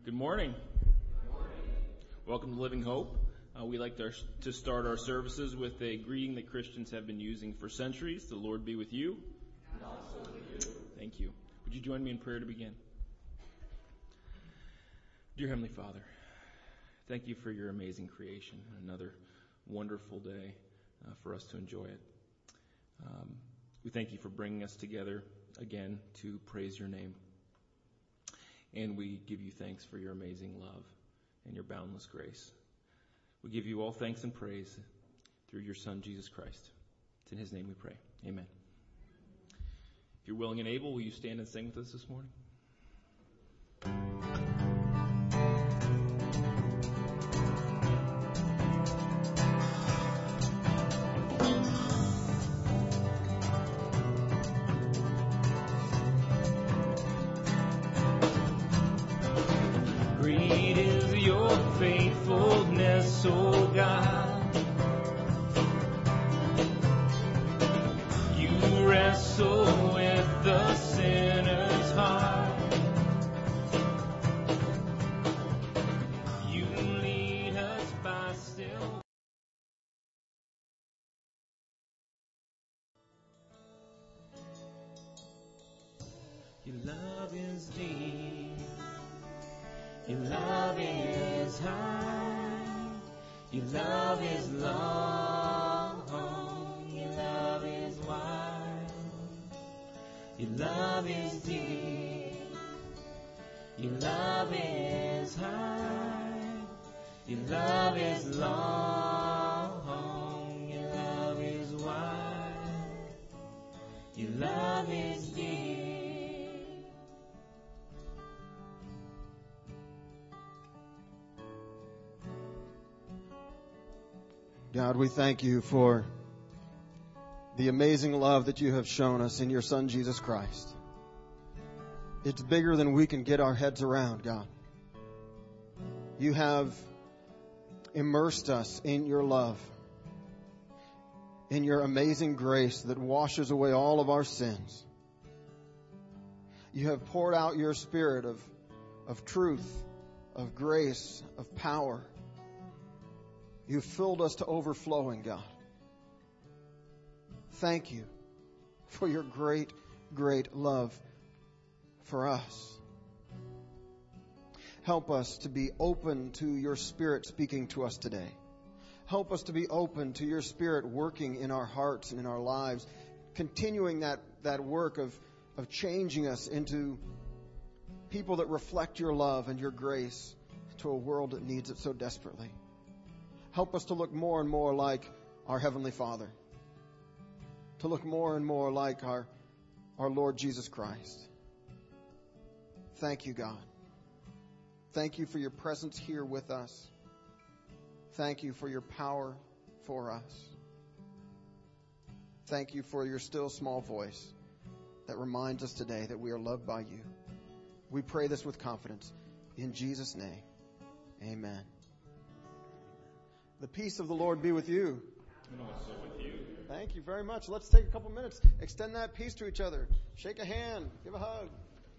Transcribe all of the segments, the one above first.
Good morning. Welcome to Living Hope. We like to start our services with a greeting that Christians have been using for centuries. The Lord be with you. And also with you. Thank you. Would you join me in prayer to begin? Dear Heavenly Father, thank you for your amazing creation. Another wonderful day for us to enjoy it. We thank you for bringing us together again to praise your name. And we give you thanks for your amazing love and your boundless grace. We give you all thanks and praise through your Son, Jesus Christ. It's in his name we pray. Amen. If you're willing and able, will you stand and sing with us this morning? Great is your faithfulness, O God. You wrestle with the sinner's heart. You lead us by still. Your love is deep. Your love is high, your love is long, your love is wide, your love is deep, your love is high, your love is long, your love is wide, your love is deep. God, we thank you for the amazing love that you have shown us in your Son, Jesus Christ. It's bigger than we can get our heads around, God. You have immersed us in your love, in your amazing grace that washes away all of our sins. You have poured out your spirit of truth, of grace, of power. You filled us to overflowing, God. Thank you for your great, great love for us. Help us to be open to your Spirit speaking to us today. Help us to be open to your Spirit working in our hearts and in our lives, continuing that work of changing us into people that reflect your love and your grace to a world that needs it so desperately. Help us to look more and more like our Heavenly Father, to look more and more like our Lord Jesus Christ. Thank you, God. Thank you for your presence here with us. Thank you for your power for us. Thank you for your still small voice that reminds us today that we are loved by you. We pray this with confidence. In Jesus' name, amen. The peace of the Lord be with you. And also with you. Thank you very much. Let's take a couple minutes. Extend that peace to each other. Shake a hand. Give a hug.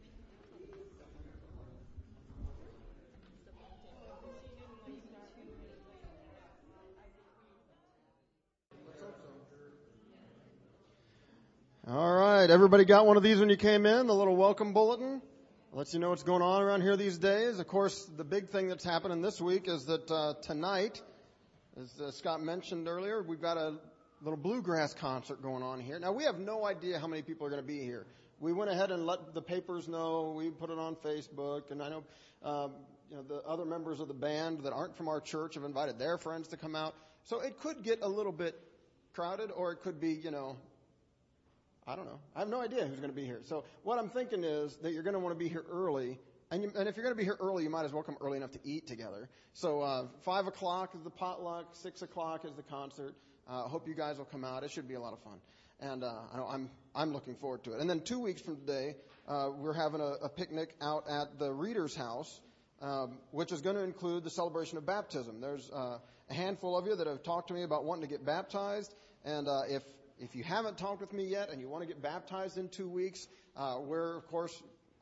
All right. Everybody got one of these when you came in? The little welcome bulletin? Lets you know what's going on around here these days. Of course, the big thing that's happening this week is that tonight, as Scott mentioned earlier, we've got a little bluegrass concert going on here. Now, we have no idea how many people are going to be here. We went ahead and let the papers know. We put it on Facebook, and I know, the other members of the band that aren't from our church have invited their friends to come out. So it could get a little bit crowded, or it could be, I don't know. I have no idea who's going to be here. So what I'm thinking is that you're going to want to be here early. And if you're going to be here early, you might as well come early enough to eat together. So 5 o'clock is the potluck, 6 o'clock is the concert. I hope you guys will come out. It should be a lot of fun. And I'm looking forward to it. And then 2 weeks from today, we're having a picnic out at the Reader's House, which is going to include the celebration of baptism. There's a handful of you that have talked to me about wanting to get baptized. And if you haven't talked with me yet and you want to get baptized in 2 weeks, we're, of course,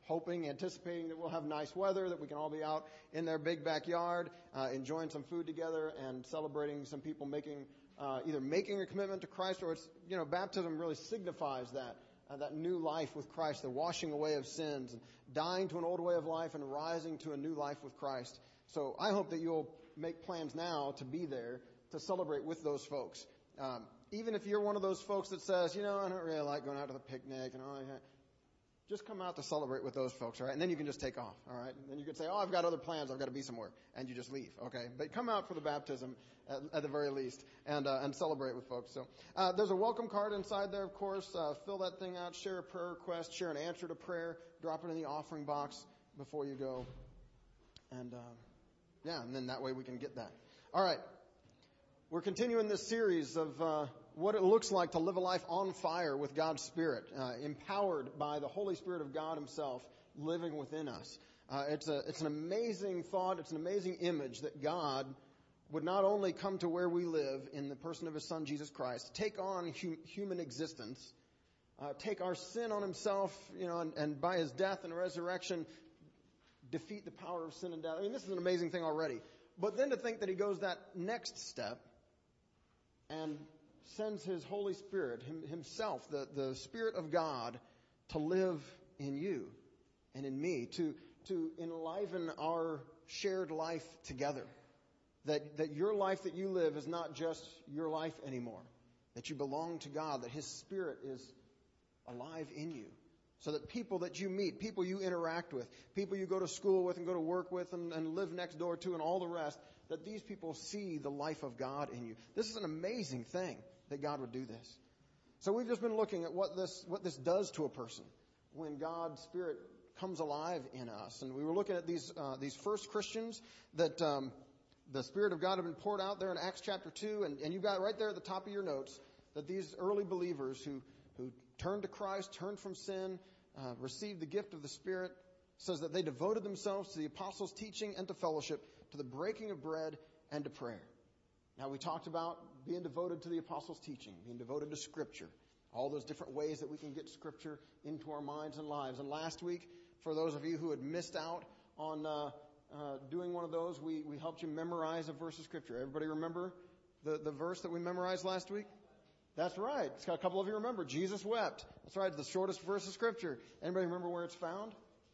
hoping, anticipating that we'll have nice weather, that we can all be out in their big backyard, enjoying some food together and celebrating some people either making a commitment to Christ, or it's, baptism really signifies that new life with Christ, the washing away of sins, and dying to an old way of life and rising to a new life with Christ. So I hope that you'll make plans now to be there to celebrate with those folks. Even if you're one of those folks that says, I don't really like going out to the picnic and all that, just come out to celebrate with those folks, all right? And then you can just take off, all right? And then you can say, I've got other plans, I've got to be somewhere, and you just leave, okay? But come out for the baptism at the very least and celebrate with folks. So there's a welcome card inside there, of course. Fill that thing out, share a prayer request, share an answer to prayer, drop it in the offering box before you go. And and then that way we can get that. All right. We're continuing this series of what it looks like to live a life on fire with God's Spirit, empowered by the Holy Spirit of God Himself living within us. It's an amazing thought. It's an amazing image that God would not only come to where we live in the person of His Son, Jesus Christ, take on human existence, take our sin on Himself, and by His death and resurrection, defeat the power of sin and death. I mean, this is an amazing thing already. But then to think that He goes that next step and sends His Holy Spirit, Himself, the Spirit of God, to live in you and in me, to enliven our shared life together. That your life that you live is not just your life anymore. That you belong to God, that His Spirit is alive in you. So that people that you meet, people you interact with, people you go to school with and go to work with and live next door to and all the rest, that these people see the life of God in you. This is an amazing thing that God would do this. So we've just been looking at what this does to a person when God's Spirit comes alive in us. And we were looking at these first Christians that the Spirit of God had been poured out there in Acts chapter 2. And you've got right there at the top of your notes that these early believers who turned to Christ, turned from sin, received the gift of the Spirit, says that they devoted themselves to the apostles' teaching and to fellowship, to the breaking of bread and to prayer. Now, we talked about being devoted to the apostles' teaching, being devoted to Scripture, all those different ways that we can get Scripture into our minds and lives. And last week, for those of you who had missed out on doing one of those, we helped you memorize a verse of Scripture. Everybody remember the verse that we memorized last week? That's right. It's got a couple of you remember. Jesus wept. That's right. It's the shortest verse of Scripture. Anybody remember where it's found?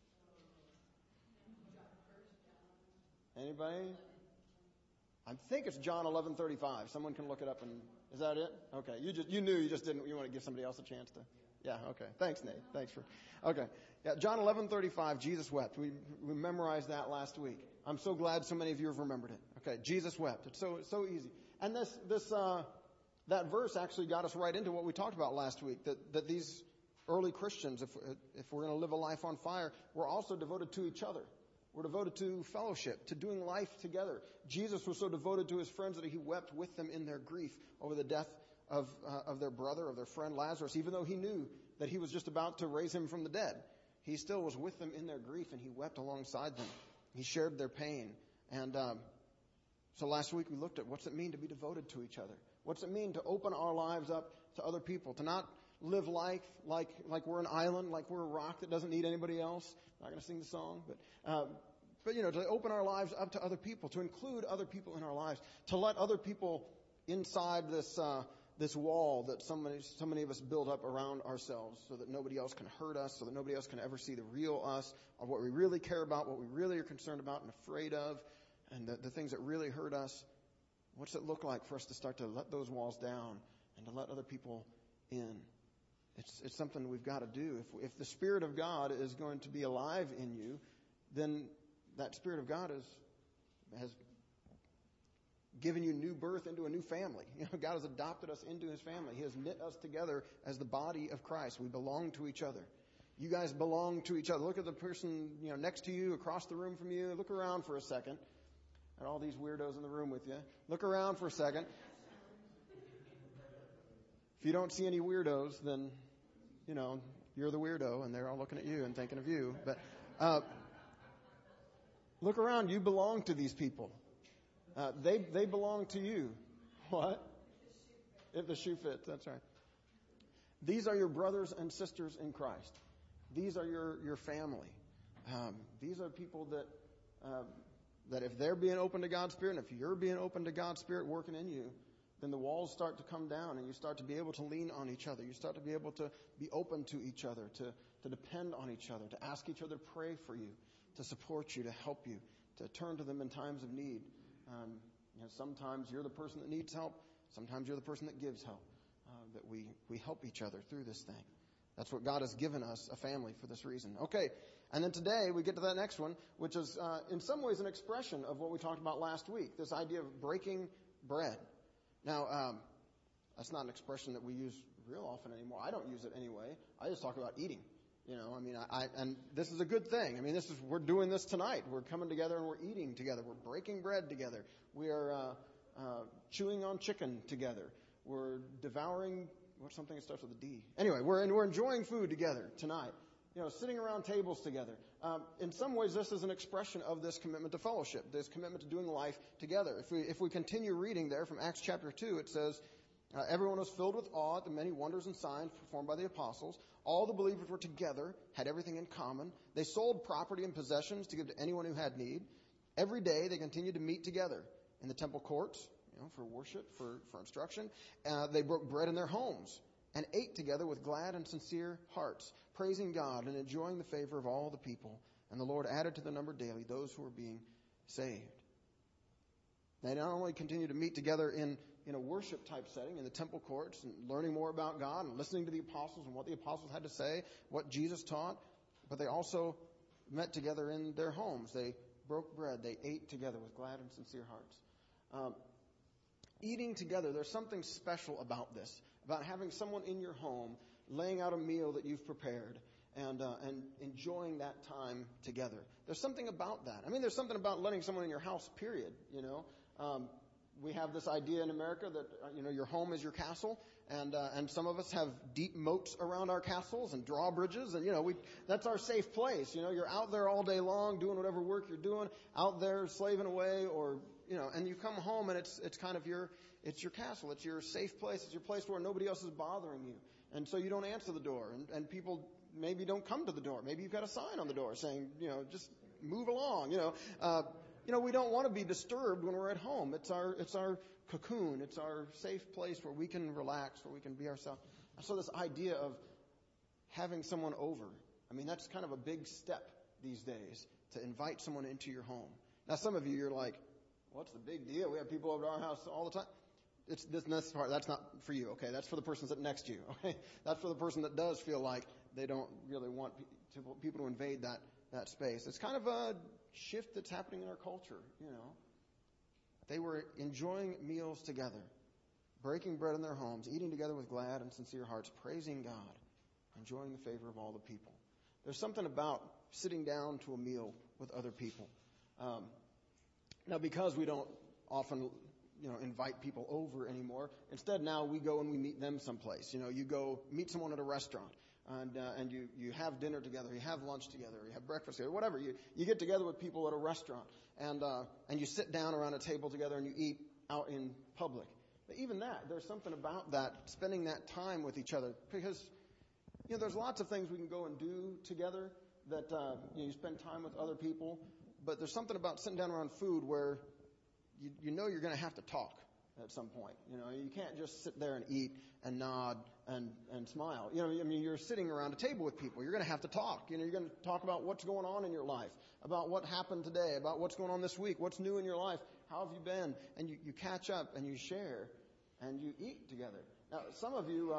Anybody? I think it's John 11:35. Someone can look it up. Is that it? Okay. You knew. You just didn't. You want to give somebody else a chance to. Yeah. Okay. Thanks, Nate. Thanks for. Okay. Yeah. John 11:35. Jesus wept. We memorized that last week. I'm so glad so many of you have remembered it. Okay. Jesus wept. It's so easy. And that verse actually got us right into what we talked about last week, that these early Christians, if we're going to live a life on fire, we're also devoted to each other. We're devoted to fellowship, to doing life together. Jesus was so devoted to His friends that He wept with them in their grief over the death of their brother, of their friend Lazarus, even though He knew that He was just about to raise him from the dead. He still was with them in their grief, and He wept alongside them. He shared their pain. And so last week we looked at what's it mean to be devoted to each other. What's it mean to open our lives up to other people, to not live life like we're an island, like we're a rock that doesn't need anybody else. I'm not going to sing the song, but to open our lives up to other people, to include other people in our lives, to let other people inside this wall that so many of us build up around ourselves, so that nobody else can hurt us, so that nobody else can ever see the real us, of what we really care about, what we really are concerned about and afraid of, and the things that really hurt us. What's it look like for us to start to let those walls down and to let other people in? It's something we've got to do. If the Spirit of God is going to be alive in you, then that Spirit of God has given you new birth into a new family. God has adopted us into His family. He has knit us together as the body of Christ. We belong to each other. You guys belong to each other. Look at the person next to you, across the room from you. Look around for a second. And all these weirdos in the room with you. Look around for a second. If you don't see any weirdos, then, you're the weirdo, and they're all looking at you and thinking of you. But look around. You belong to these people. They belong to you. What? If the shoe fits. That's right. These are your brothers and sisters in Christ. These are your family. These are people that if they're being open to God's Spirit, and if you're being open to God's Spirit working in you, then the walls start to come down and you start to be able to lean on each other. You start to be able to be open to each other, to depend on each other, to ask each other to pray for you, to support you, to help you, to turn to them in times of need. Sometimes you're the person that needs help. Sometimes you're the person that gives help. That we help each other through this thing. That's what God has given us, a family, for this reason. Okay, and then today we get to that next one, which is in some ways an expression of what we talked about last week, this idea of breaking bread. Now, that's not an expression that we use real often anymore. I don't use it anyway. I just talk about eating. And this is a good thing. We're doing this tonight. We're coming together and we're eating together. We're breaking bread together. We are chewing on chicken together. We're devouring something that starts with a D. Anyway, we're enjoying food together tonight. Sitting around tables together. In some ways, this is an expression of this commitment to fellowship, this commitment to doing life together. If we continue reading there from Acts chapter 2, it says, everyone was filled with awe at the many wonders and signs performed by the apostles. All the believers were together, had everything in common. They sold property and possessions to give to anyone who had need. Every day they continued to meet together in the temple courts, for worship, for instruction. They broke bread in their homes and ate together with glad and sincere hearts, praising God and enjoying the favor of all the people. And the Lord added to the number daily those who were being saved. They not only continue to meet together in a worship type setting in the temple courts and learning more about God and listening to the apostles and what the apostles had to say, what Jesus taught, but they also met together in their homes. They broke bread. They ate together with glad and sincere hearts. Eating together, there's something special about this, about having someone in your home laying out a meal that you've prepared and enjoying that time together. There's something about that. There's something about letting someone in your house, period, We have this idea in America that, your home is your castle, and some of us have deep moats around our castles and drawbridges, and, that's our safe place. You're out there all day long doing whatever work you're doing, out there slaving away, or, and you come home and it's kind of your castle. It's your safe place. It's your place where nobody else is bothering you. And so you don't answer the door, and people maybe don't come to the door. Maybe you've got a sign on the door saying, just move along, we don't want to be disturbed when we're at home. It's our cocoon. It's our safe place where we can relax, where we can be ourselves. So this idea of having someone over, that's kind of a big step these days, to invite someone into your home. Now, some of you, you're like, what's the big deal? We have people over to our house all the time. It's this next part. That's not for you, okay? That's for the person sitting next to you, okay? That's for the person that does feel like they don't really want people to invade that space. It's kind of a shift that's happening in our culture, They were enjoying meals together, breaking bread in their homes, eating together with glad and sincere hearts, praising God, enjoying the favor of all the people. There's something about sitting down to a meal with other people. Now, because we don't often, invite people over anymore, instead now we go and we meet them someplace. You go meet someone at a restaurant. And you have dinner together, you have lunch together, you have breakfast together, whatever. You get together with people at a restaurant, and you sit down around a table together and you eat out in public. But even that, there's something about that, spending that time with each other, because there's lots of things we can go and do together that you spend time with other people. But there's something about sitting down around food where you're going to have to talk at some point. You can't just sit there and eat and nod and smile. You're sitting around a table with people. You're going to have to talk. You're going to talk about what's going on in your life, about what happened today, about what's going on this week, what's new in your life, how have you been? And you catch up and you share and you eat together. Now, some of you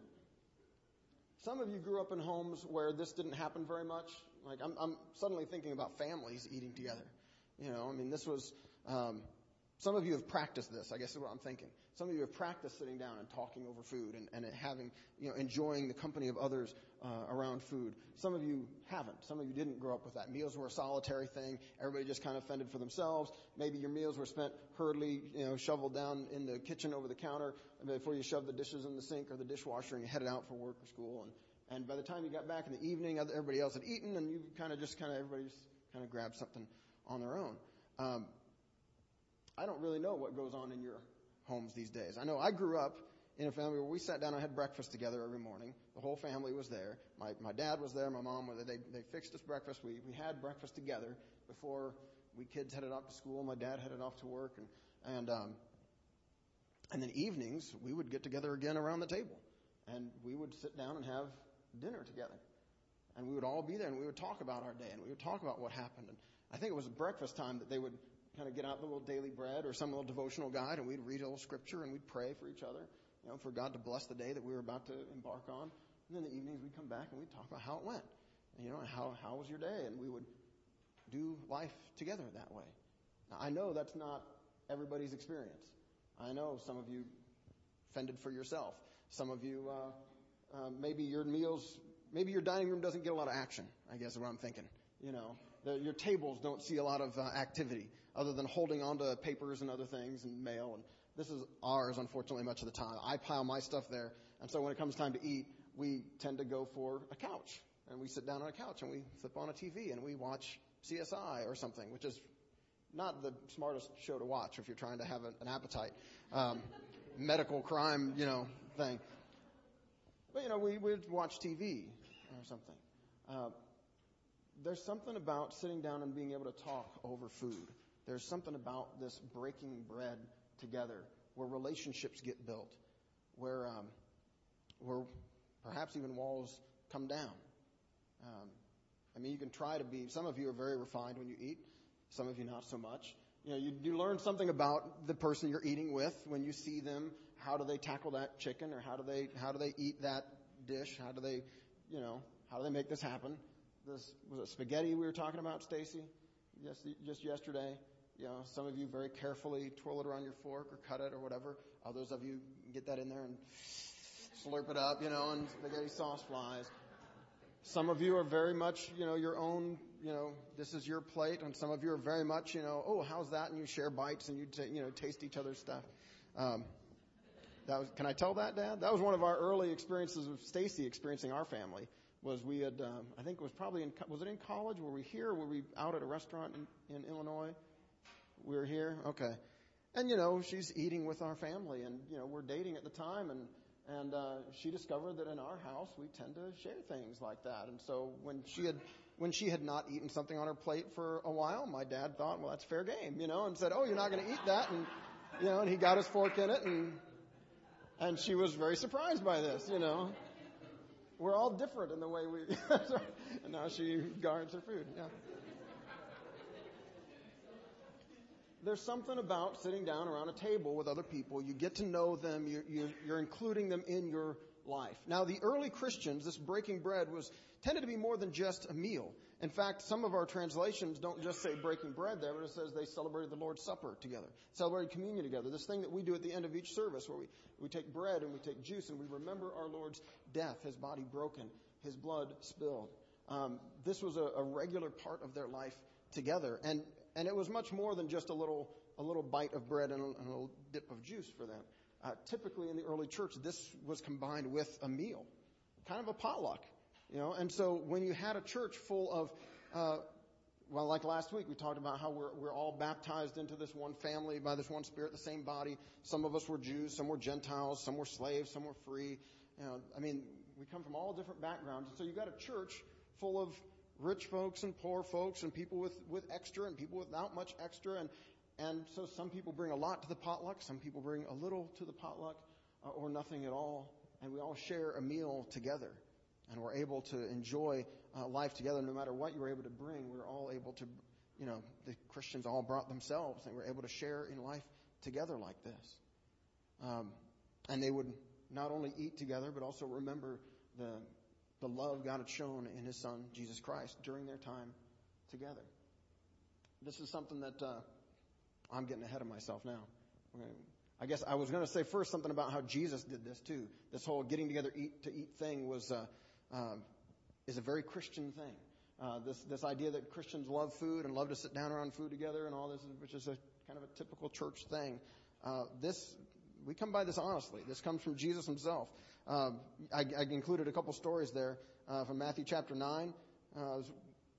grew up in homes where this didn't happen very much. Like I'm suddenly thinking about families eating together. This was. Some of you have practiced this, I guess is what I'm thinking. Some of you have practiced sitting down and talking over food and having, enjoying the company of others around food. Some of you haven't. Some of you didn't grow up with that. Meals were a solitary thing. Everybody just kind of fended for themselves. Maybe your meals were spent hurriedly, shoveled down in the kitchen over the counter before you shoved the dishes in the sink or the dishwasher and you headed out for work or school. And by the time you got back in the evening, everybody else had eaten and you everybody just kind of grabbed something on their own. I don't really know what goes on in your homes these days. I know I grew up in a family where we sat down and had breakfast together every morning. The whole family was there. My dad was there. My mom was there. They fixed us breakfast. We had breakfast together before we kids headed off to school. My dad headed off to work. And then evenings, we would get together again around the table. And we would sit down and have dinner together. And we would all be there, and we would talk about our day, and we would talk about what happened. And I think it was at breakfast time that they would kind of get out the little daily bread or some little devotional guide, and we'd read a little scripture, and we'd pray for each other, for God to bless the day that we were about to embark on. And then the evenings we'd come back and we'd talk about how it went. And, how was your day? And we would do life together that way. Now, I know that's not everybody's experience. I know some of you fended for yourself. Some of you, maybe your dining room doesn't get a lot of action, I guess is what I'm thinking. Your tables don't see a lot of activity other than holding on to papers and other things and mail. And this is ours, unfortunately, much of the time. I pile my stuff there. And so when it comes time to eat, we tend to go for a couch. And we sit down on a couch and we flip on a TV and we watch CSI or something, which is not the smartest show to watch if you're trying to have an appetite. Medical crime, thing. But, we would watch TV or something. There's something about sitting down and being able to talk over food. There's something about this breaking bread together where relationships get built, where perhaps even walls come down. You can try to be, some of you are very refined when you eat, some of you not so much. You learn something about the person you're eating with when you see them. How do they tackle that chicken, or how do they eat that dish? How do they make this happen? Was it spaghetti we were talking about, Stacy? Yes, just yesterday. Some of you very carefully twirl it around your fork or cut it or whatever. Others of you get that in there and slurp it up, and spaghetti sauce flies. Some of you are very much, your own, this is your plate. And some of you are very much, oh, how's that? And you share bites and you taste each other's stuff. Can I tell that, Dad? That was one of our early experiences of Stacy experiencing our family. Was we had, I think it was probably was it in college? Were we here? Were we out at a restaurant in Illinois? We were here? Okay. And, she's eating with our family, and, we're dating at the time, and she discovered that in our house we tend to share things like that. And so when she had not eaten something on her plate for a while, my dad thought, well, that's fair game, and said, oh, you're not going to eat that, and, and he got his fork in it, and she was very surprised by this, We're all different in the way we, and now she guards her food, yeah. There's something about sitting down around a table with other people. You get to know them. You're including them in your life. Now, the early Christians, this breaking bread tended to be more than just a meal. In fact, some of our translations don't just say breaking bread there, but it says they celebrated the Lord's Supper together, celebrated communion together. This thing that we do at the end of each service where we take bread and we take juice and we remember our Lord's death, his body broken, his blood spilled. This was a regular part of their life together. And it was much more than just a little bite of bread and a little dip of juice for them. Typically in the early church, this was combined with a meal, kind of a potluck, And so when you had a church full of, like last week, we talked about how we're all baptized into this one family by this one Spirit, the same body. Some of us were Jews, some were Gentiles, some were slaves, some were free. We come from all different backgrounds. And so you got a church full of rich folks and poor folks and people with extra and people without much extra. And so some people bring a lot to the potluck. Some people bring a little to the potluck or nothing at all. And we all share a meal together. And we're able to enjoy life together no matter what you were able to bring. We're all able to, the Christians all brought themselves and were able to share in life together like this. And they would not only eat together but also remember the love God had shown in his Son, Jesus Christ, during their time together. This is something that I'm getting ahead of myself now. I guess I was going to say first something about how Jesus did this too. This whole getting together to eat thing is a very Christian thing. This idea that Christians love food and love to sit down around food together and all this, which is a kind of a typical church thing. We come by this honestly. This comes from Jesus himself. I included a couple stories there from Matthew chapter 9.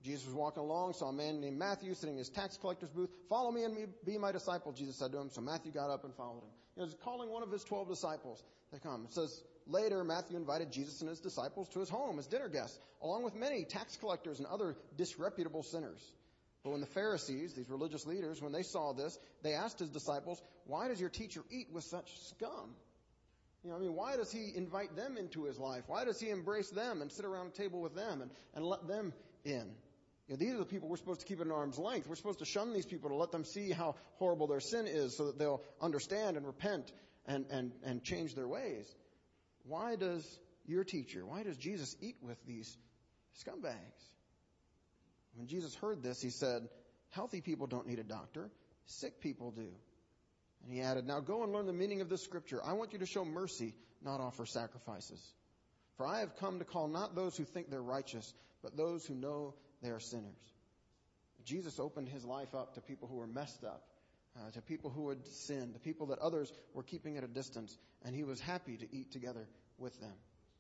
Jesus was walking along, saw a man named Matthew sitting in his tax collector's booth. Follow me and be my disciple, Jesus said to him. So Matthew got up and followed him. He was calling one of his 12 disciples to come. It says, later Matthew invited Jesus and his disciples to his home as dinner guests, along with many tax collectors and other disreputable sinners. But when the Pharisees, these religious leaders, when they saw this, they asked his disciples, why does your teacher eat with such scum? Why does he invite them into his life? Why does he embrace them and sit around a table with them and let them in? These are the people we're supposed to keep at an arm's length. We're supposed to shun these people to let them see how horrible their sin is so that they'll understand and repent and change their ways. Why does your teacher, why does Jesus eat with these scumbags? When Jesus heard this, he said, healthy people don't need a doctor, sick people do. And he added, now go and learn the meaning of this scripture. I want you to show mercy, not offer sacrifices. For I have come to call not those who think they're righteous, but those who know they are sinners. Jesus opened his life up to people who were messed up, to people who had sinned, to people that others were keeping at a distance, and he was happy to eat together with them.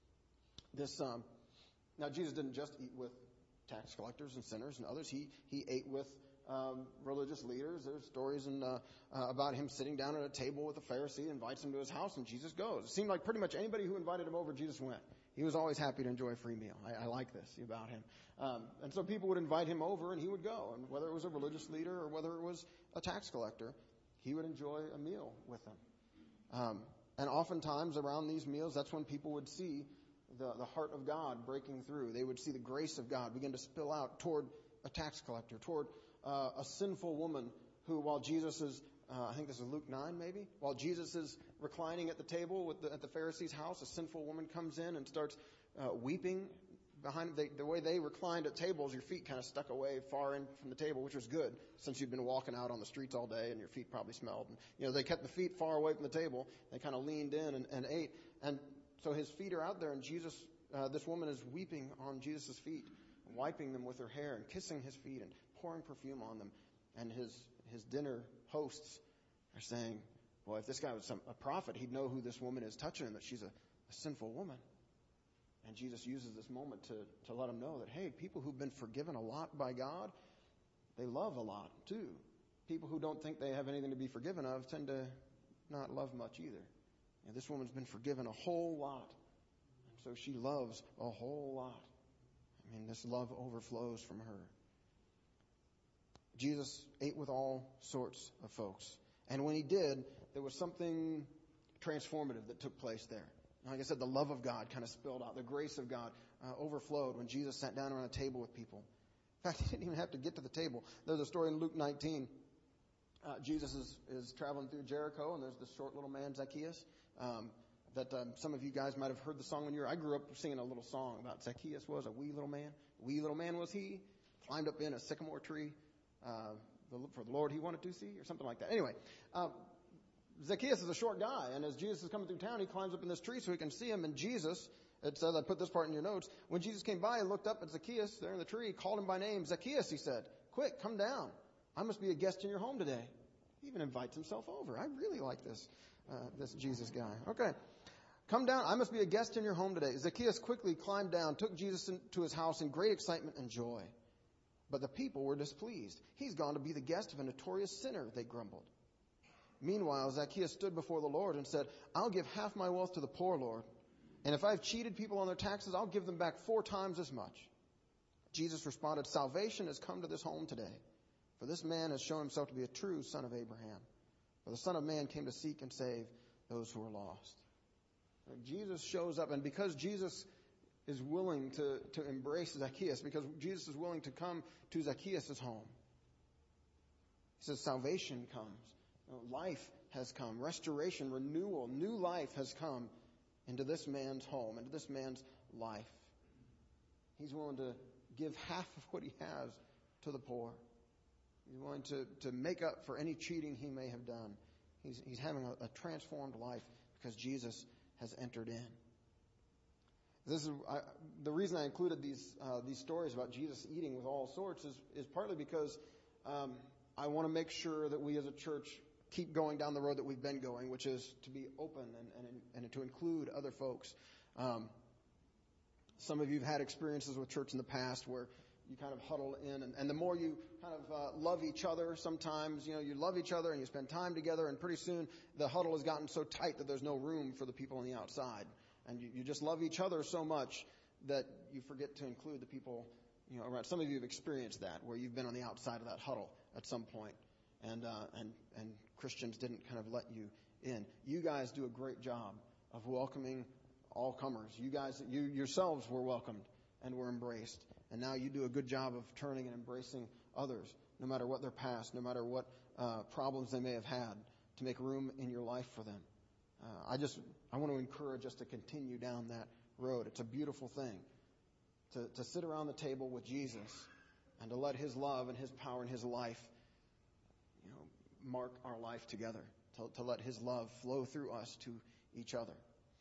Now Jesus didn't just eat with tax collectors and sinners and others. He ate with religious leaders. There's stories about him sitting down at a table with a Pharisee, invites him to his house, and Jesus goes. It seemed like pretty much anybody who invited him over, Jesus went. He was always happy to enjoy a free meal. I like this about him. And so people would invite him over, and he would go. And whether it was a religious leader or whether it was a tax collector, he would enjoy a meal with them. And oftentimes around these meals, that's when people would see the heart of God breaking through. They would see the grace of God begin to spill out toward a tax collector, toward a sinful woman who, while Jesus is, I think this is Luke 9 maybe, while Jesus is reclining at the table at the Pharisee's house, a sinful woman comes in and starts weeping behind. The way they reclined at tables, your feet kind of stuck away far in from the table, which was good since you'd been walking out on the streets all day and your feet probably smelled. And, they kept the feet far away from the table. They kind of leaned in and ate. And so his feet are out there, and this woman is weeping on Jesus' feet, wiping them with her hair and kissing his feet and pouring perfume on them. And his dinner hosts are saying, well, if this guy was a prophet, he'd know who this woman is touching him, that she's a sinful woman. And Jesus uses this moment to let them know that, hey, people who've been forgiven a lot by God, they love a lot too. People who don't think they have anything to be forgiven of tend to not love much either. And this woman's been forgiven a whole lot. And so she loves a whole lot. This love overflows from her. Jesus ate with all sorts of folks. And when he did, there was something transformative that took place there. Like I said, the love of God kind of spilled out. The grace of God overflowed when Jesus sat down around a table with people. In fact, he didn't even have to get to the table. There's a story in Luke 19. Jesus is traveling through Jericho, and there's this short little man, Zacchaeus, that some of you guys might have heard the song when you were. I grew up singing a little song about Zacchaeus was a wee little man. Wee little man was he, climbed up in a sycamore tree for the Lord he wanted to see, or something like that. Anyway, Zacchaeus is a short guy, and as Jesus is coming through town, he climbs up in this tree so he can see him. And Jesus, it says, I put this part in your notes, when Jesus came by and looked up at Zacchaeus there in the tree, called him by name. Zacchaeus, he said, quick, come down. I must be a guest in your home today. He even invites himself over. I really like this Jesus guy. Okay. Come down. I must be a guest in your home today. Zacchaeus quickly climbed down, took Jesus to his house in great excitement and joy. But the people were displeased. He's gone to be the guest of a notorious sinner, they grumbled. Meanwhile, Zacchaeus stood before the Lord and said, I'll give half my wealth to the poor, Lord. And if I've cheated people on their taxes, I'll give them back 4 times as much. Jesus responded, salvation has come to this home today. For this man has shown himself to be a true son of Abraham. For the Son of Man came to seek and save those who are lost. Jesus shows up, and because Jesus is willing to embrace Zacchaeus, because Jesus is willing to come to Zacchaeus' home, he says salvation comes. Life has come. Restoration, renewal, new life has come into this man's home, into this man's life. He's willing to give half of what he has to the poor. He's willing to make up for any cheating he may have done. He's having a transformed life because Jesus has entered in. This is the reason I included these stories about Jesus eating with all sorts is partly because I want to make sure that we as a church keep going down the road that we've been going, which is to be open and to include other folks. Some of you have had experiences with church in the past where you kind of huddle in, and the more you kind of love each other, sometimes, you love each other and you spend time together, and pretty soon the huddle has gotten so tight that there's no room for the people on the outside. And you just love each other so much that you forget to include the people, around. Some of you have experienced that, where you've been on the outside of that huddle at some point, and Christians didn't kind of let you in. You guys do a great job of welcoming all comers. You yourselves were welcomed and were embraced. And now you do a good job of turning and embracing others, no matter what their past, no matter what problems they may have had, to make room in your life for them. I want to encourage us to continue down that road. It's a beautiful thing to sit around the table with Jesus and to let His love and His power and His life, mark our life together. To let His love flow through us to each other.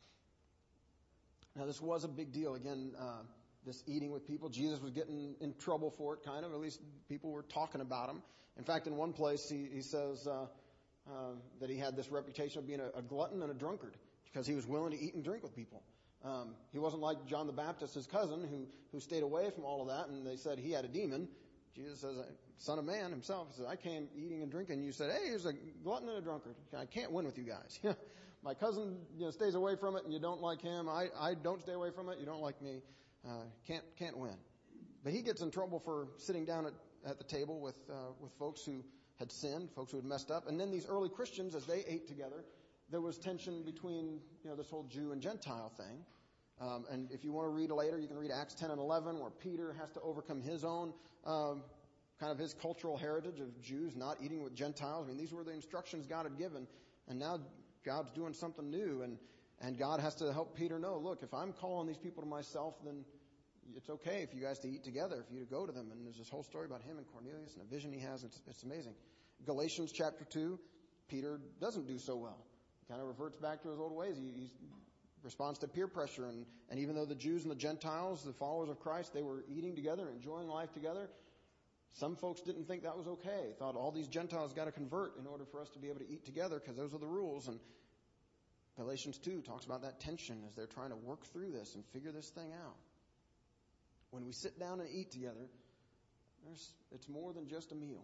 Now, this was a big deal. Again, this eating with people. Jesus was getting in trouble for it, kind of. At least people were talking about Him. In fact, in one place, he says that he had this reputation of being a glutton and a drunkard because he was willing to eat and drink with people. He wasn't like John the Baptist, his cousin, who stayed away from all of that, and they said he had a demon. Jesus says, Son of Man himself, he says, I came eating and drinking. You said, hey, he's a glutton and a drunkard. I can't win with you guys. My cousin stays away from it, and you don't like him. I don't stay away from it. You don't like me. Can't win. But he gets in trouble for sitting down at the table with folks who had sinned, folks who had messed up. And then these early Christians, as they ate together, there was tension between this whole Jew and Gentile thing. And if you want to read later, you can read Acts 10 and 11, where Peter has to overcome his own kind of his cultural heritage of Jews not eating with Gentiles. I mean, these were the instructions God had given, and now God's doing something new, and God has to help Peter know, look, if I'm calling these people to myself, then it's okay for you guys to eat together, for you to go to them. And there's this whole story about him and Cornelius and a vision he has. It's amazing. Galatians chapter 2, Peter doesn't do so well. He kind of reverts back to his old ways. He responds to peer pressure. And even though the Jews and the Gentiles, the followers of Christ, they were eating together and enjoying life together, some folks didn't think that was okay. Thought all these Gentiles got to convert in order for us to be able to eat together because those are the rules. And Galatians 2 talks about that tension as they're trying to work through this and figure this thing out. When we sit down and eat together, it's more than just a meal.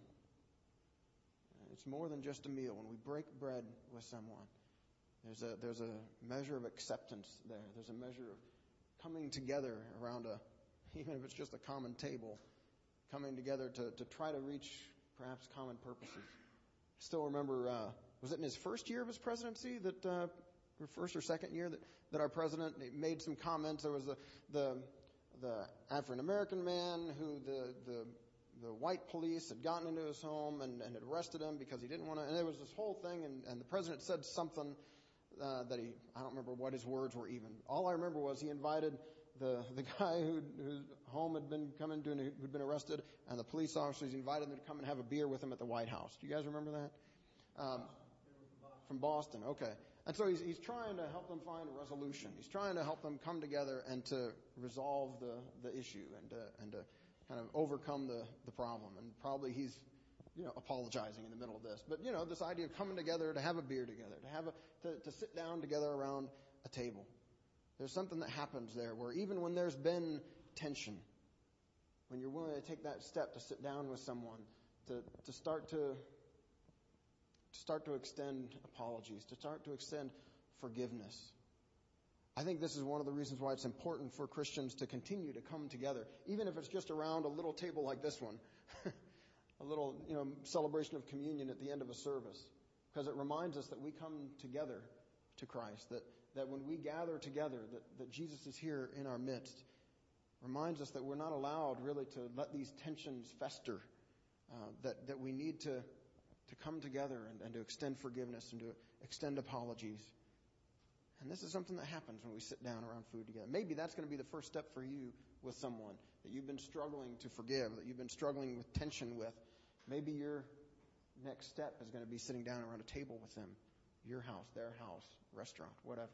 It's more than just a meal. When we break bread with someone, there's a measure of acceptance there. There's a measure of coming together around even if it's just a common table, coming together to try to reach perhaps common purposes. I still remember, was it in his first year of his presidency or first or second year that our president made some comments? There was the African American man who the white police had gotten into his home and had arrested him because he didn't want to. And there was this whole thing, and the president said something that I don't remember what his words were even. All I remember was he invited the guy whose home had been come into and who'd been arrested, and the police officers, he invited them to come and have a beer with him at the White House. Do you guys remember that? From Boston, okay. And so he's trying to help them find a resolution. He's trying to help them come together and to resolve the issue and to kind of overcome the problem. And probably he's apologizing in the middle of this. But this idea of coming together to have a beer together, to sit down together around a table. There's something that happens there where even when there's been tension, when you're willing to take that step to sit down with someone, to start to extend apologies, to start to extend forgiveness. I think this is one of the reasons why it's important for Christians to continue to come together, even if it's just around a little table like this one, a little celebration of communion at the end of a service, because it reminds us that we come together to Christ, that when we gather together, that Jesus is here in our midst, reminds us that we're not allowed really to let these tensions fester, that we need to come together and to extend forgiveness and to extend apologies. And this is something that happens when we sit down around food together. Maybe that's going to be the first step for you with someone that you've been struggling to forgive, that you've been struggling with tension with. Maybe your next step is going to be sitting down around a table with them, your house, their house, restaurant, whatever.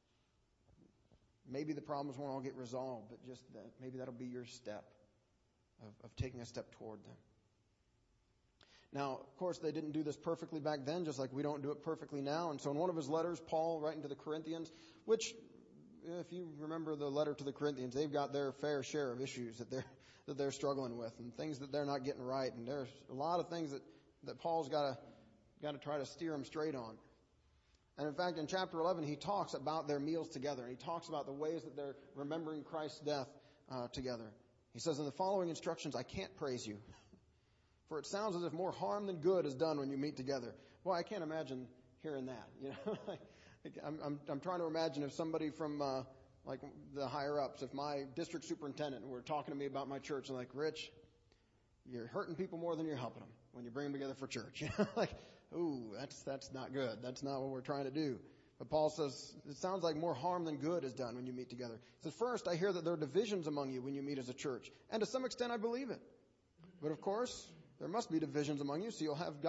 Maybe the problems won't all get resolved, but just maybe that'll be your step of taking a step toward them. Now, of course, they didn't do this perfectly back then, just like we don't do it perfectly now. And so in one of his letters, Paul, writing to the Corinthians, which, if you remember the letter to the Corinthians, they've got their fair share of issues that that they're struggling with and things that they're not getting right. And there's a lot of things that Paul's got to try to steer them straight on. And in fact, in chapter 11, he talks about their meals together. And he talks about the ways that they're remembering Christ's death together. He says, in the following instructions, I can't praise you. For it sounds as if more harm than good is done when you meet together. Well, I can't imagine hearing that. You know, I'm trying to imagine if somebody from like the higher ups, if my district superintendent were talking to me about my church, and like, Rich, you're hurting people more than you're helping them when you bring them together for church. You know, like, ooh, that's not good. That's not what we're trying to do. But Paul says, it sounds like more harm than good is done when you meet together. He says, first, I hear that there are divisions among you when you meet as a church. And to some extent, I believe it. But of course, there must be divisions among you, so you'll have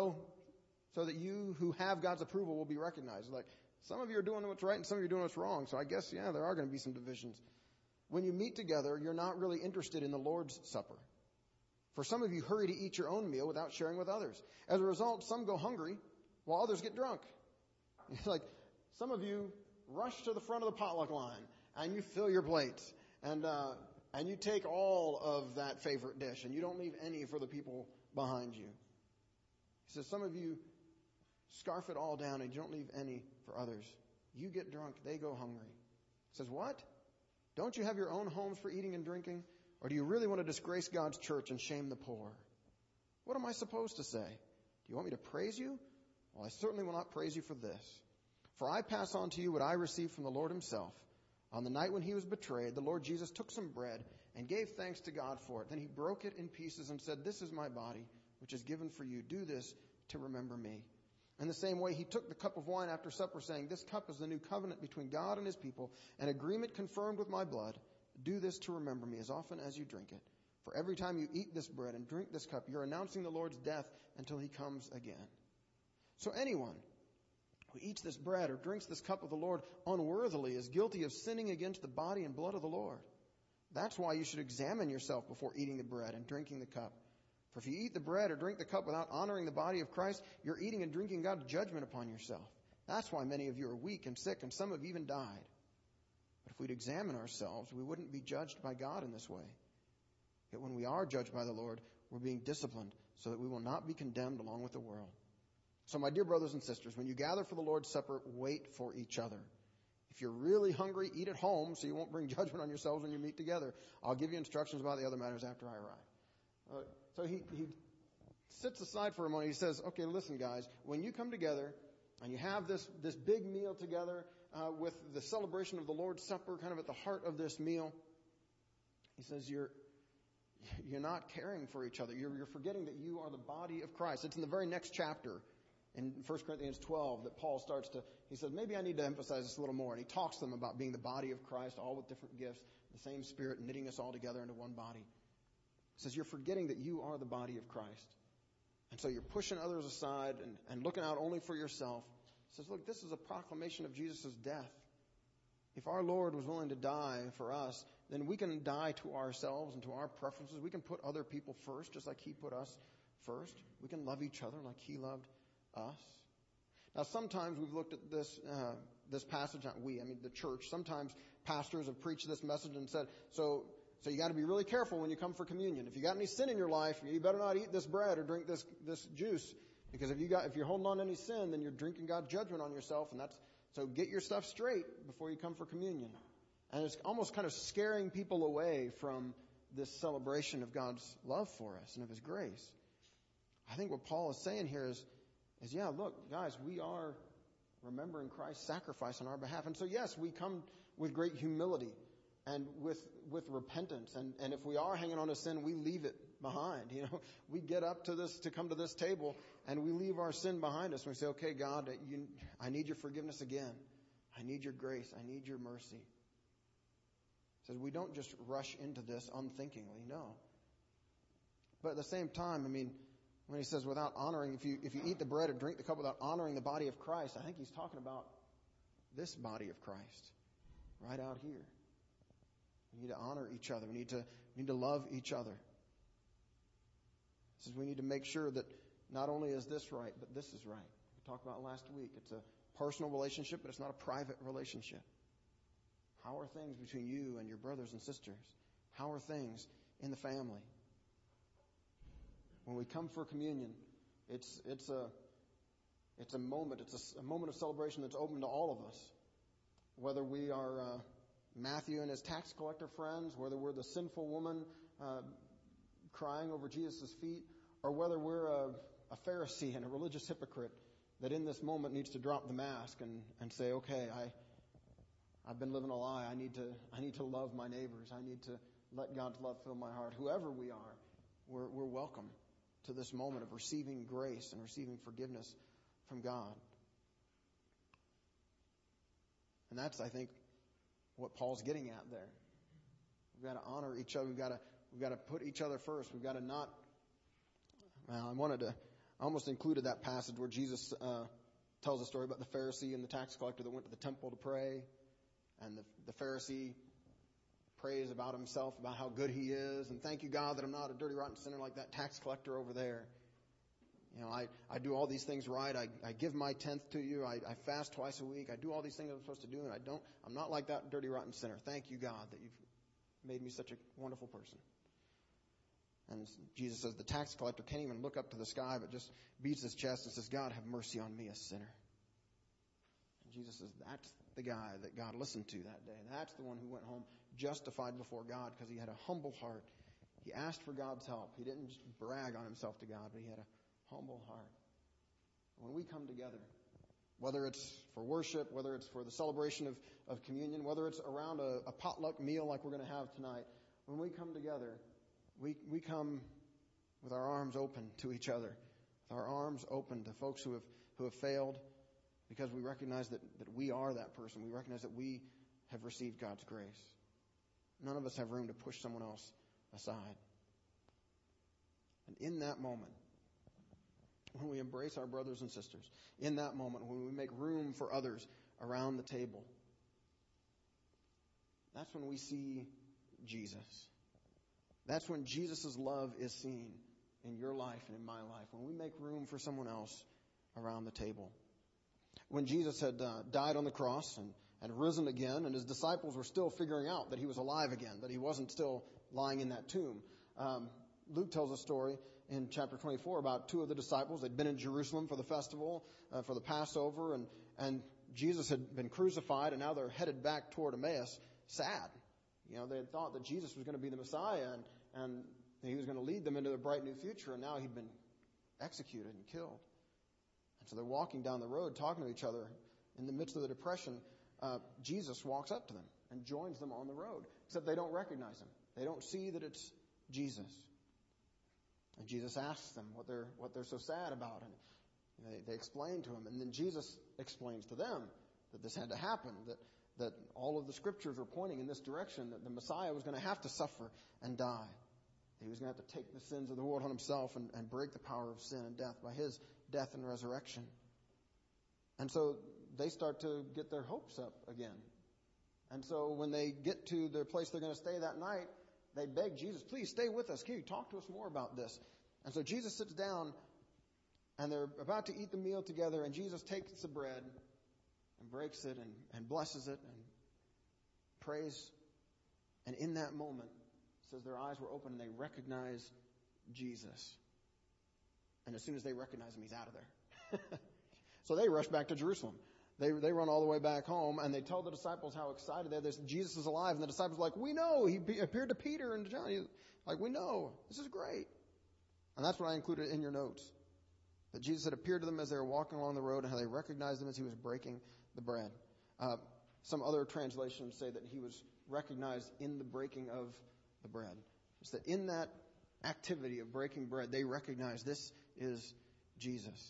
so that you who have God's approval will be recognized. Like, some of you are doing what's right and some of you are doing what's wrong. So I guess, yeah, there are going to be some divisions. When you meet together, you're not really interested in the Lord's Supper. For some of you hurry to eat your own meal without sharing with others. As a result, some go hungry while others get drunk. Like, some of you rush to the front of the potluck line and you fill your plates and you take all of that favorite dish and you don't leave any for the people behind you. He says, some of you scarf it all down and you don't leave any for others. You get drunk, they go hungry. He says, what? Don't you have your own homes for eating and drinking? Or do you really want to disgrace God's church and shame the poor? What am I supposed to say? Do you want me to praise you? Well, I certainly will not praise you for this. For I pass on to you what I received from the Lord himself. On the night when he was betrayed, the Lord Jesus took some bread and gave thanks to God for it. Then he broke it in pieces and said, this is my body, which is given for you. Do this to remember me. In the same way, he took the cup of wine after supper, saying, this cup is the new covenant between God and his people, an agreement confirmed with my blood. Do this to remember me as often as you drink it. For every time you eat this bread and drink this cup, you're announcing the Lord's death until he comes again. So anyone who eats this bread or drinks this cup of the Lord unworthily is guilty of sinning against the body and blood of the Lord. That's why you should examine yourself before eating the bread and drinking the cup. For if you eat the bread or drink the cup without honoring the body of Christ, you're eating and drinking God's judgment upon yourself. That's why many of you are weak and sick, and some have even died. But if we'd examine ourselves, we wouldn't be judged by God in this way. Yet when we are judged by the Lord, we're being disciplined so that we will not be condemned along with the world. So my dear brothers and sisters, when you gather for the Lord's Supper, wait for each other. If you're really hungry, eat at home so you won't bring judgment on yourselves when you meet together. I'll give you instructions about the other matters after I arrive. So he sits aside for a moment. He says, okay, listen, guys, when you come together and you have this big meal together with the celebration of the Lord's Supper kind of at the heart of this meal, he says, you're not caring for each other. You're forgetting that you are the body of Christ. It's in the very next chapter in 1 Corinthians 12 that Paul he says, maybe I need to emphasize this a little more. And he talks to them about being the body of Christ, all with different gifts, the same Spirit knitting us all together into one body. He says, you're forgetting that you are the body of Christ. And so you're pushing others aside and looking out only for yourself. He says, look, this is a proclamation of Jesus' death. If our Lord was willing to die for us, then we can die to ourselves and to our preferences. We can put other people first, just like he put us first. We can love each other like he loved us. Now, sometimes we've looked at this passage, the church. Sometimes pastors have preached this message and said, so you got to be really careful when you come for communion. If you got any sin in your life, you better not eat this bread or drink this juice, because if you're holding on to any sin, then you're drinking God's judgment on yourself, so get your stuff straight before you come for communion. And it's almost kind of scaring people away from this celebration of God's love for us and of his grace. I think what Paul is saying here is yeah, look, guys, we are remembering Christ's sacrifice on our behalf. And so, yes, we come with great humility and with repentance. And if we are hanging on to sin, we leave it behind. We get up to come to this table and we leave our sin behind us. And we say, okay, God, I need your forgiveness again. I need your grace. I need your mercy. It says we don't just rush into this unthinkingly, no. But at the same time, when he says without honoring, if you eat the bread or drink the cup without honoring the body of Christ, I think he's talking about this body of Christ right out here. We need to honor each other. We need to love each other. He says we need to make sure that not only is this right, but this is right. We talked about last week. It's a personal relationship, but it's not a private relationship. How are things between you and your brothers and sisters? How are things in the family. When we come for communion, it's a moment. It's a moment of celebration that's open to all of us. Whether we are Matthew and his tax collector friends, whether we're the sinful woman crying over Jesus' feet, or whether we're a Pharisee and a religious hypocrite that in this moment needs to drop the mask and say, okay, I've been living a lie. I need to love my neighbors. I need to let God's love fill my heart. Whoever we are, we're welcome to this moment of receiving grace and receiving forgiveness from God. And that's, I think, what Paul's getting at there. We've got to honor each other. We've got to put each other first. We've got to not. Well, I almost included that passage where Jesus tells a story about the Pharisee and the tax collector that went to the temple to pray, and the Pharisee prays about himself, about how good he is, and thank you, God, that I'm not a dirty, rotten sinner like that tax collector over there. I do all these things right. I give my tenth to you. I fast twice a week. I do all these things I'm supposed to do, and I'm not like that dirty, rotten sinner. Thank you, God, that you've made me such a wonderful person. And Jesus says the tax collector can't even look up to the sky, but just beats his chest and says, God, have mercy on me, a sinner. And Jesus says that's the guy that God listened to that day. That's the one who went home justified before God because he had a humble heart. He asked for God's help. He didn't just brag on himself to God, but he had a humble heart. When we come together, whether it's for worship, whether it's for the celebration of communion, whether it's around a potluck meal like we're going to have tonight, when we come together, we come with our arms open to each other, with our arms open to folks who have failed, because we recognize that we are that person. We recognize that we have received God's grace. None of us have room to push someone else aside. And in that moment, when we embrace our brothers and sisters, in that moment, when we make room for others around the table, that's when we see Jesus. That's when Jesus' love is seen in your life and in my life, when we make room for someone else around the table. When Jesus had died on the cross and risen again, and his disciples were still figuring out that he was alive again, that he wasn't still lying in that tomb. Luke tells a story in chapter 24 about two of the disciples. They'd been in Jerusalem for the festival, for the Passover, and Jesus had been crucified, and now they're headed back toward Emmaus, sad. They had thought that Jesus was going to be the Messiah, and he was going to lead them into a bright new future, and now he'd been executed and killed. And so they're walking down the road, talking to each other. In the midst of the depression, Jesus walks up to them and joins them on the road, except they don't recognize him. They don't see that it's Jesus. And Jesus asks them what they're so sad about, and they explain to him. And then Jesus explains to them that this had to happen, that all of the scriptures were pointing in this direction, that the Messiah was going to have to suffer and die. He was going to have to take the sins of the world on himself and break the power of sin and death by his death and resurrection. And so they start to get their hopes up again. And so when they get to their place they're going to stay that night, they beg Jesus, please stay with us. Can you talk to us more about this? And so Jesus sits down, and they're about to eat the meal together, and Jesus takes the bread and breaks it and blesses it and prays. And in that moment, it says their eyes were open and they recognize Jesus. And as soon as they recognize him, he's out of there. So they rush back to Jerusalem. They run all the way back home, and they tell the disciples how excited they are that Jesus is alive. And the disciples are like, we know. He appeared to Peter and John. We know. This is great. And that's what I included in your notes. That Jesus had appeared to them as they were walking along the road, and how they recognized him as he was breaking the bread. Some other translations say that he was recognized in the breaking of the bread. It's that in that activity of breaking bread, they recognize this is Jesus.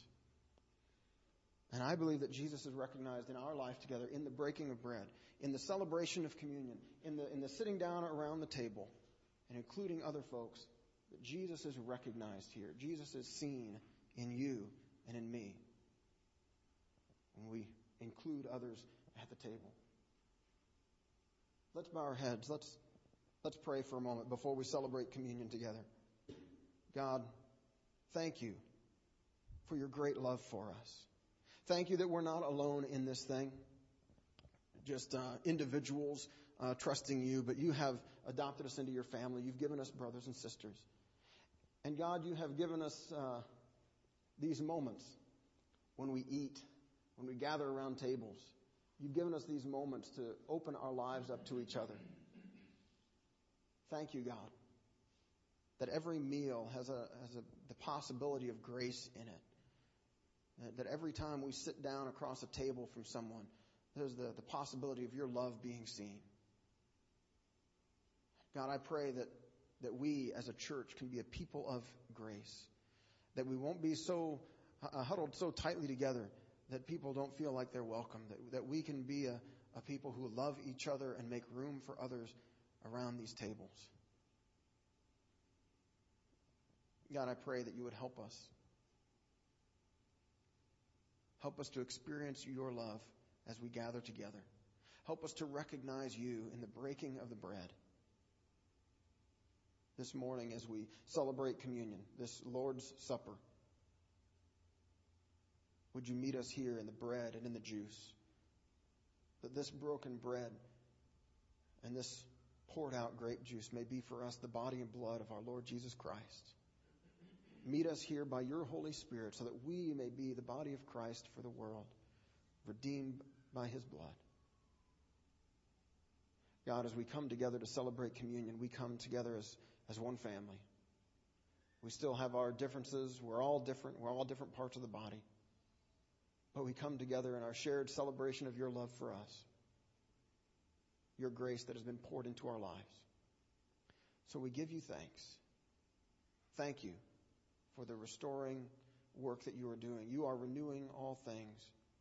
And I believe that Jesus is recognized in our life together in the breaking of bread, in the celebration of communion, in the sitting down around the table, and including other folks. That Jesus is recognized here. Jesus is seen in you and in me when we include others at the table. Let's bow our heads. Let's pray for a moment before we celebrate communion together. God, thank you for your great love for us. Thank you that we're not alone in this thing. Just individuals trusting you, but you have adopted us into your family. You've given us brothers and sisters. And God, you have given us these moments when we eat, when we gather around tables. You've given us these moments to open our lives up to each other. Thank you, God, that every meal has the possibility of grace in it. That every time we sit down across a table from someone, there's the possibility of your love being seen. God, I pray that we as a church can be a people of grace. That we won't be so huddled so tightly together that people don't feel like they're welcome. That we can be a people who love each other and make room for others around these tables. God, I pray that you would help us. Help us to experience your love as we gather together. Help us to recognize you in the breaking of the bread. This morning as we celebrate communion, this Lord's Supper, would you meet us here in the bread and in the juice? That this broken bread and this poured out grape juice may be for us the body and blood of our Lord Jesus Christ. Meet us here by your Holy Spirit so that we may be the body of Christ for the world, redeemed by his blood. God, as we come together to celebrate communion, we come together as one family. We still have our differences. We're all different. We're all different parts of the body. But we come together in our shared celebration of your love for us, your grace that has been poured into our lives. So we give you thanks. Thank you for the restoring work that you are doing. You are renewing all things,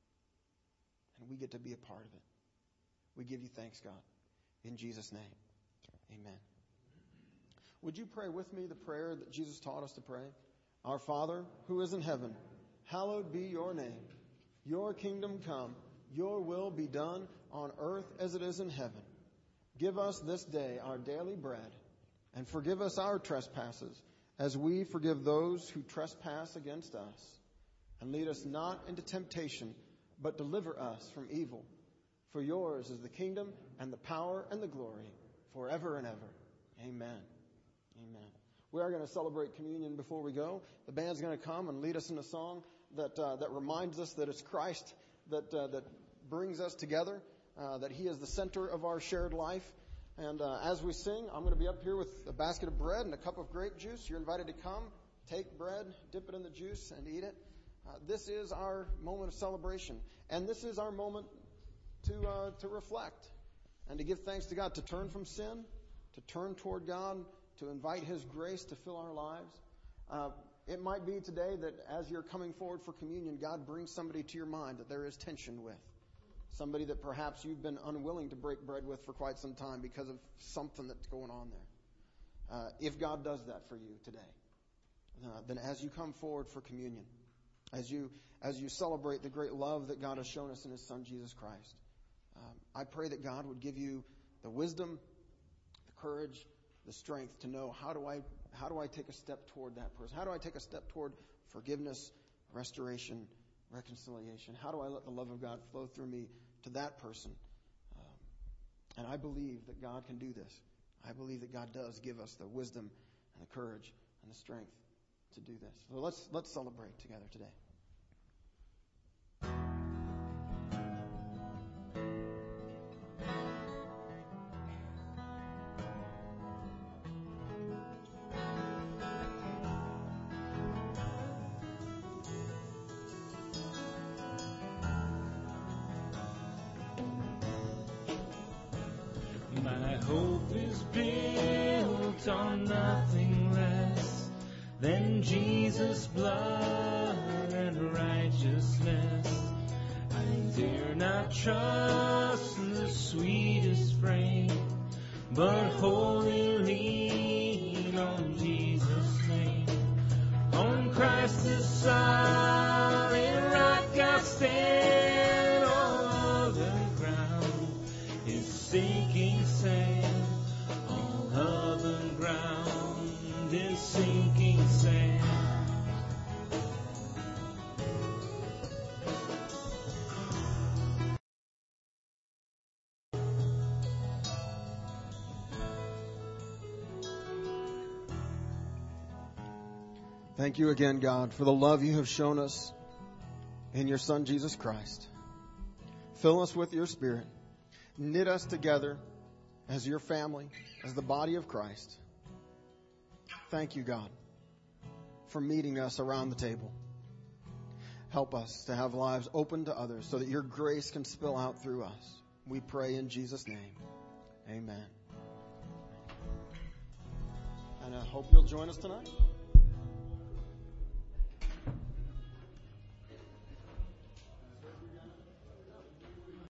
and we get to be a part of it. We give you thanks, God. In Jesus' name, amen. Would you pray with me the prayer that Jesus taught us to pray? Our Father, who is in heaven, hallowed be your name. Your kingdom come, your will be done on earth as it is in heaven. Give us this day our daily bread, and forgive us our trespasses, as we forgive those who trespass against us. And lead us not into temptation, but deliver us from evil. For yours is the kingdom and the power and the glory, forever and ever. Amen. Amen. We are going to celebrate communion before we go. The band's going to come and lead us in a song that reminds us that it's Christ that brings us together, that he is the center of our shared life. And as we sing, I'm going to be up here with a basket of bread and a cup of grape juice. You're invited to come, take bread, dip it in the juice, and eat it. This is our moment of celebration. And this is our moment to reflect and to give thanks to God, to turn from sin, to turn toward God, to invite his grace to fill our lives. It might be today that as you're coming forward for communion, God brings somebody to your mind that there is tension with. Somebody that perhaps you've been unwilling to break bread with for quite some time because of something that's going on there. If God does that for you today, then as you come forward for communion, as you celebrate the great love that God has shown us in his Son, Jesus Christ, I pray that God would give you the wisdom, the courage, the strength to know how do I take a step toward that person? How do I take a step toward forgiveness, restoration, reconciliation? How do I let the love of God flow through me to that person? And I believe that God can do this. I believe that God does give us the wisdom and the courage and the strength to do this. So let's celebrate together today. My hope is built on nothing less than Jesus' blood and righteousness. I dare not trust the sweetest frame, but wholly lean on Jesus' name. On Christ the solid rock I stand, all other ground is sinking sand. All other ground is sinking sand. Thank you again, God, for the love you have shown us in your Son, Jesus Christ. Fill us with your Spirit. Knit us together as your family, as the body of Christ. Thank you, God, for meeting us around the table. Help us to have lives open to others so that your grace can spill out through us. We pray in Jesus' name. Amen. And I hope you'll join us tonight.